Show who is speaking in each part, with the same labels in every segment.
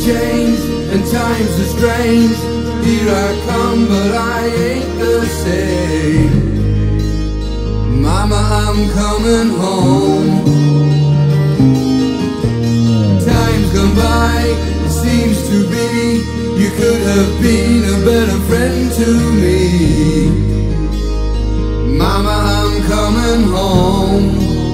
Speaker 1: changed and times are strange. Here I come, but I ain't the same. Mama, I'm coming home. Time's gone by, it seems to be. You could have been a better friend to me. Mama, I'm coming home.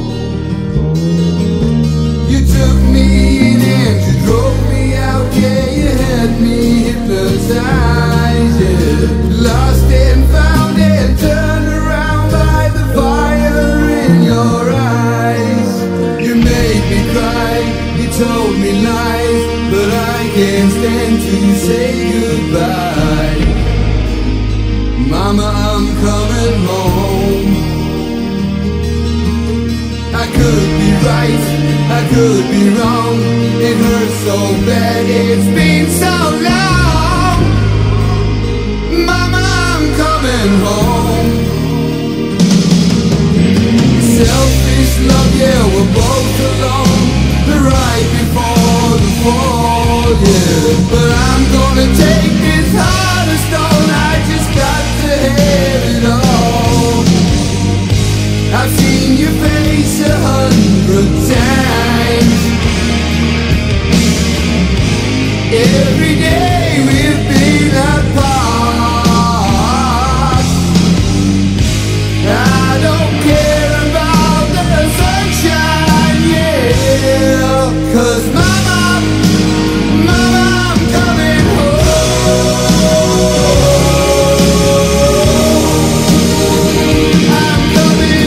Speaker 1: You took me in and you drove me out. Yeah, you had me hypnotized. Yeah, lost and found and turned around by the fire in your eyes. You made me cry, you told me lies, but I can't stand to say goodbye. Mama, I'm coming home. I could be right, I could be wrong. It hurts so bad, it's been so long. Mama, I'm coming home. Selfish love, yeah, we're both alone. The right before the fall, yeah. But I'm gonna take this heart of stone. I just got to have it all. I've seen your face 100 times. Every day we've been apart. I don't care about the sunshine, yeah. 'Cause mama, I'm coming home. I'm coming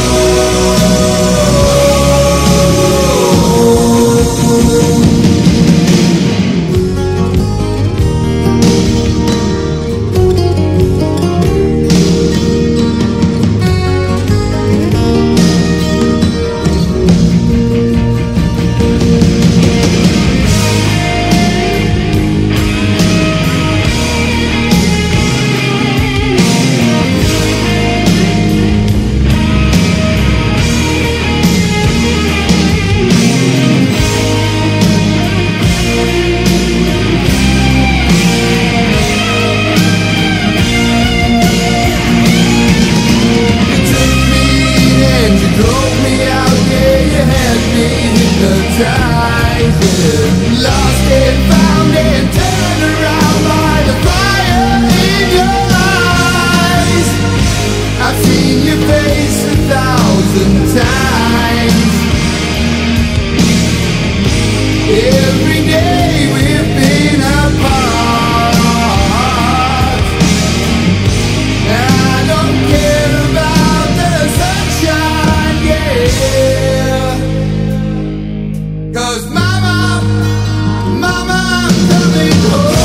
Speaker 1: lost and found and turned around by the fire in your eyes. I've seen your face 1,000 times. Every day we've been apart. I don't care about the sunshine, yeah. 'Cause mama, I'm coming home.